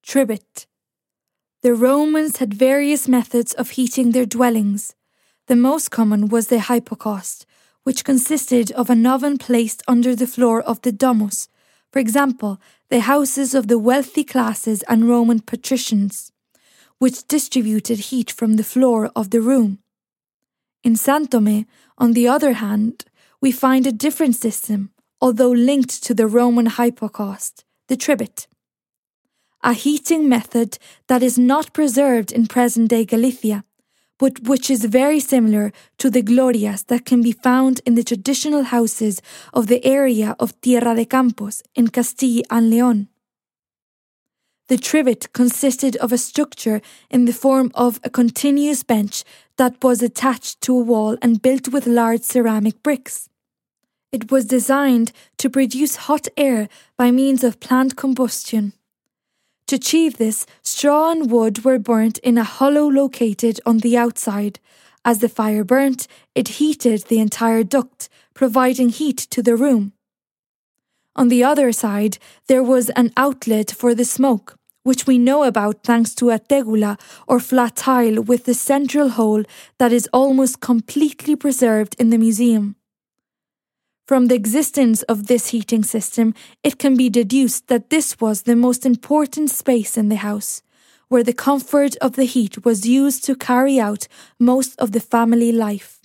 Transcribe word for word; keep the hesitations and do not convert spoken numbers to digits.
Tribbet. The Romans had various methods of heating their dwellings. The most common was the hypocaust, which consisted of an oven placed under the floor of the domus, for example, the houses of the wealthy classes and Roman patricians, which distributed heat from the floor of the room. In San Tome, on the other hand, we find a different system, although linked to the Roman hypocaust, the tribbet, a heating method that is not preserved in present-day Galicia, but which is very similar to the glorias that can be found in the traditional houses of the area of Tierra de Campos in Castilla and León. The trivet consisted of a structure in the form of a continuous bench that was attached to a wall and built with large ceramic bricks. It was designed to produce hot air by means of plant combustion. To achieve this, straw and wood were burnt in a hollow located on the outside. As the fire burnt, it heated the entire duct, providing heat to the room. On the other side, there was an outlet for the smoke, which we know about thanks to a tegula or flat tile with the central hole that is almost completely preserved in the museum. From the existence of this heating system, it can be deduced that this was the most important space in the house, where the comfort of the heat was used to carry out most of the family life.